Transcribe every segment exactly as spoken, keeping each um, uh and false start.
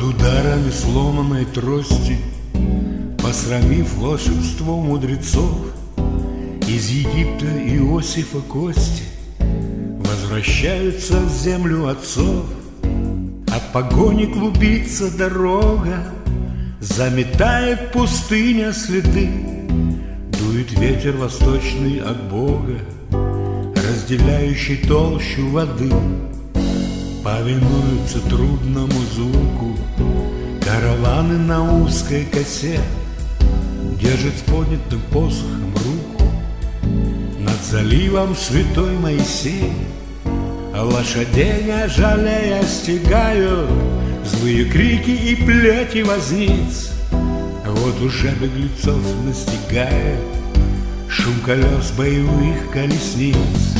ударами сломанной трости, посрамив волшебство мудрецов, из Египта Иосифа кости возвращаются в землю отцов. От погони клубится дорога, заметает пустыня следы, дует ветер восточный от Бога, разделяющий толщу воды. Повинуются трудному звуку караваны на узкой косе, держит с поднятым посохом руку над заливом святой Моисей. Лошадей не жалея стегают злые крики и плети возниц. Вот уже беглецов настигает шум колес боевых колесниц.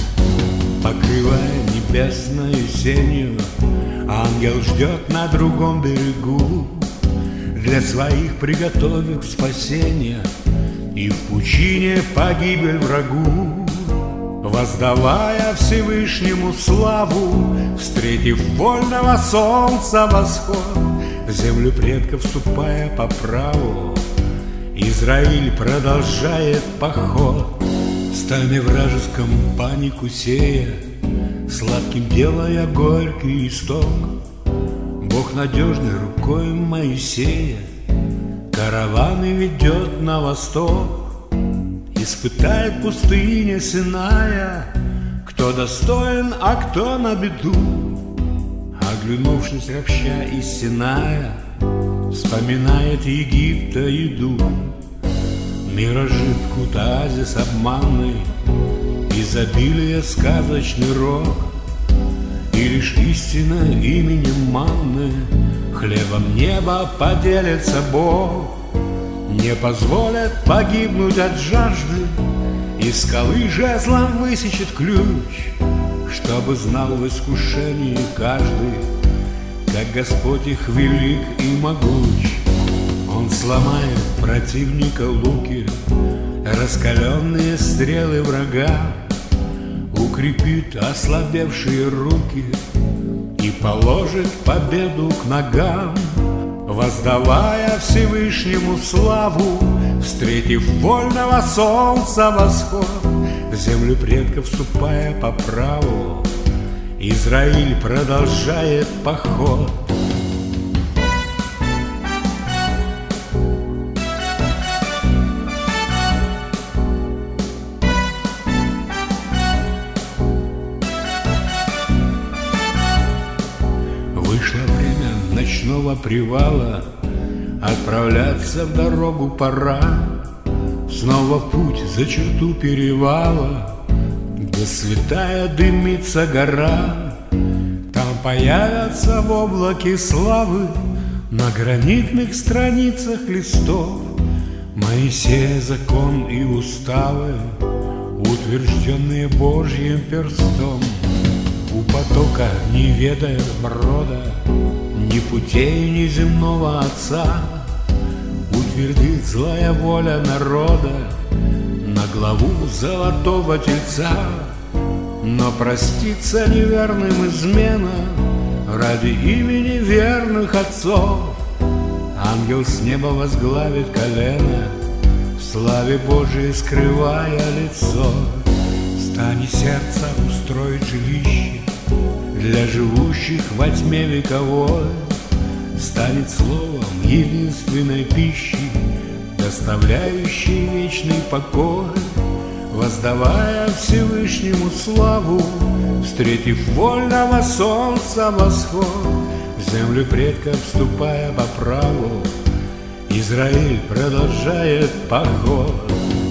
Покрывая небесною сенью, ангел ждет на другом берегу, для своих приготовив спасение и в пучине погибель врагу. Воздавая Всевышнему славу, встретив вольного солнца восход, в землю предков вступая по праву, Израиль продолжает поход. Стами вражеском панику сея, сладким делая горький исток, Бог надежной рукой Моисея караваны ведет на восток. Испытает пустыня Синая, кто достоин, а кто на беду. Оглянувшись ропща из Синая, вспоминает Египта еду. Миражи ткут оазис обманный, изобилие сказочный рок, и лишь истина именем манны хлебом неба поделится Бог. Не позволят погибнуть от жажды, из скалы жезлом высечет ключ, чтобы знал в искушении каждый, как Господь их велик и могуч. Он сломает противника луки, раскаленные стрелы врага, укрепит ослабевшие руки и положит победу к ногам. Воздавая Всевышнему славу, встретив вольного солнца восход, в землю предков вступая по праву, Израиль продолжает поход. Вышло время ночного привала, отправляться в дорогу пора. Снова путь за черту перевала, где святая дымится гора. Там появятся в облаке славы на гранитных страницах листов Моисея закон и уставы, утвержденные Божьим перстом. У потока не ведая брода, ни путей, ни земного отца, утвердит злая воля народа на главу золотого тельца. Но простится неверным измена ради имени верных отцов. Ангел с неба возглавит колено, в славе Божией скрывая лицо. Стань сердца устроить жилище для живущих во тьме вековой, станет словом единственной пищей, доставляющей вечный покой. Воздавая Всевышнему славу, встретив вольного солнца восход, в землю предков вступая по праву, Израиль продолжает поход.